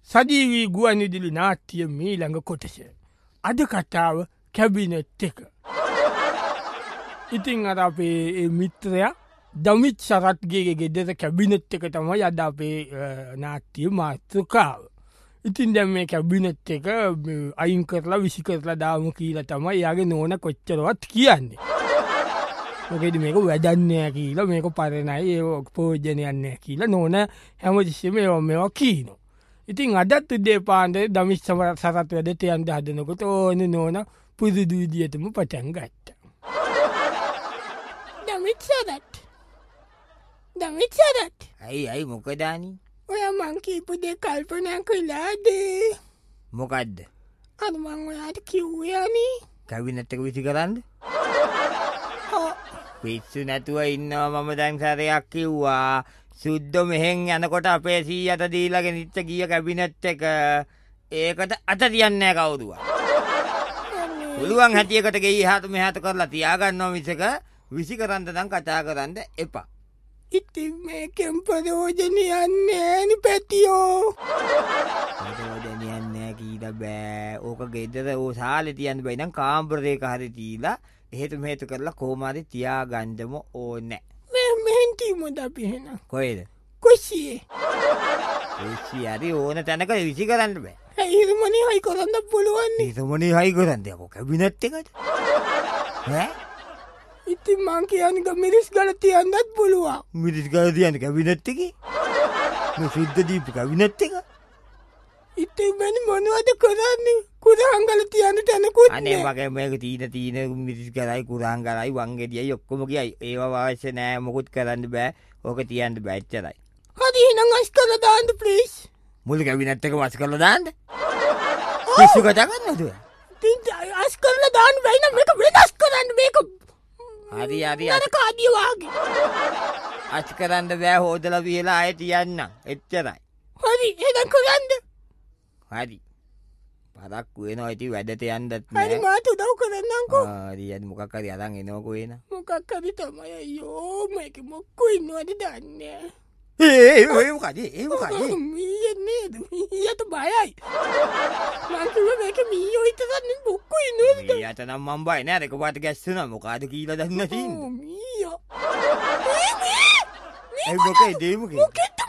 සජීවී ගුවන්විදුලි නාට්‍ය මීළඟ කොටස. අද කතාව කැබිනට් එක. ඉතින් අර අපේ මිත්‍රයා දමිත් සරත්ගේ ගෙදර කැබිනට් එක තමයි අද අපේ නාට්‍ය මාතෘකාව. ඉතින් දැන් මේ කැබිනට් එක අයින් කරලා විසි කරලා දාමු කියලා තමයි යාගේ නෝන කොච්චරවත් කියන්නේ. මොකද මේක වැඩක් නෑ කියලා මේක පරණයි ඒ ප්‍රයෝජනයක් නෑ කියලා නෝන හැමතිස්සෙම මේවා කියනවා. ඉතින් අදත් උදේ පාන්දර දමිත් සරත් වැඩට යන්න හදනකොට ඕන නෝන පුදුදු විදියටම පටන් ගත්තා. දමිත් සරත් ඇයි මොකදානි? ඔය මං කීපු දේ කල්පනා කළාද? මොකද්ද? අර මං ඔයාට කිව්වනේ කැබිනට් එක විසි කරන්න. පිස්සු නැතුව ඉන්නවා මම දැන් සැරයක් කිව්වා. සුද්ද මෙහෙන් යනකොට අපේ සීයට දීලා ගෙනිච්ච ගිය කැබිනට් එක ඒකට අත තියන්නේ නැහැ කවුරුවා. පුළුවන් හැටියකට ගෙයි එහාට මෙහාට කරලා තියාගන්නවා මිසක විසි කරන්න නම් කතා කරන්න එපා. ඉතින් මේකෙන් ප්‍රයෝජනයක් නෑනේ පැටියෝ. ප්‍රයෝජනයක් නෑ කීලා බෑ. ඕක ගෙදර ඕ සාලේ තියන්න බෑ. නම් කාමරයක හරි තියලා එහෙට මෙහෙට කරලා කොහොම හරි තියාගන්නම ඕනේ. මෙහෙන් තියමුද අපි එහෙනම්? කොහෙද? කුස්සියේ. කුස්සිය හරි ඕන තැනක විසි කරන්න බෑ. හිරුමනේ හයි කරන්න පුළුවන් නේ. හිරුමනේ හයි කරන්න යකෝ කැබිනට් එකට. ඈ? ඉතින් මං කියන්නේ මිරිස් ගල තියන්නත් පුළුවන්. මිරිස් ගල තියන්න කැබිනට් එකේ? මේ සුද්ද දීපු කැබිනට් එක? ඉතින් මම මොනවද කරන්නේ? කුරහංගල තියන්න තැනකුත් අනේ වගේ මේක තීන මිරිස් ගලයි කුරහංගලයි වංගෙඩියයි ඔක්කොම ගියයි. ඒවා අවශ්‍ය නෑ මොකුත් කරන්න බෑ. ඕක තියන්න බෑ එච්චරයි. හරි එහෙනම් අස් කරලා දාන්න ප්ලීස්. මුල් කැබිනට් එක වස් කරලා දාන්න. පිස්සු කතා කරනවද? ඉතින් අස් කරලා දාන්න බෑ නම් මේක වෙනස් කරන්න මේක. හරි අර කාඩිය වාගේ. අස් කරන්න බෑ හොදලා වියලා ආයෙ තියන්න. එච්චරයි. හරි එහෙනම් කරන්න. හරි. පරක් වෙනවා ඉතින් වැඩට යන්නත් නෑ. හරි මාත් උදව් කරන්නම්කෝ. හරි යන්න මොකක් හරි අරන් එනවකෝ එන. මොකක් හරි තමයි අයියෝ මේක මොකෝ ඉන්නවද දන්නේ. ඒ මොකද? මීයේ නේද? මීයට බයයි. මං කිව්වා මේක මීයෝ හිටගන්න මොකෝ ඉන්නවද? මීයට නම් මම බය නෑ. ඒක පාට ගැස්සුණා. මොකද කියලා දන්නේ නැතිනේ. මීයෝ. ඒ මොකේ දෙමුකේ? මොකෙද